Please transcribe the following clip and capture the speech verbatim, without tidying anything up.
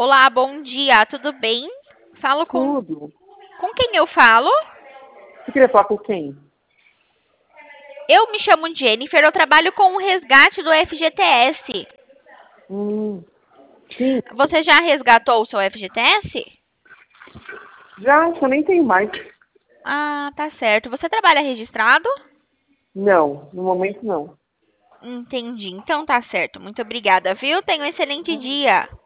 Olá, bom dia, tudo bem? Falo com, Tudo. com quem eu falo? Você queria falar com quem? Eu me chamo Jennifer, eu trabalho com o resgate do F G T S. Hum, sim, Você já resgatou o seu F G T S? já, eu nem tenho mais. Ah, tá certo. Você trabalha registrado? Não, no momento não. Entendi, então tá certo. Muito obrigada, viu? Tenha um excelente dia.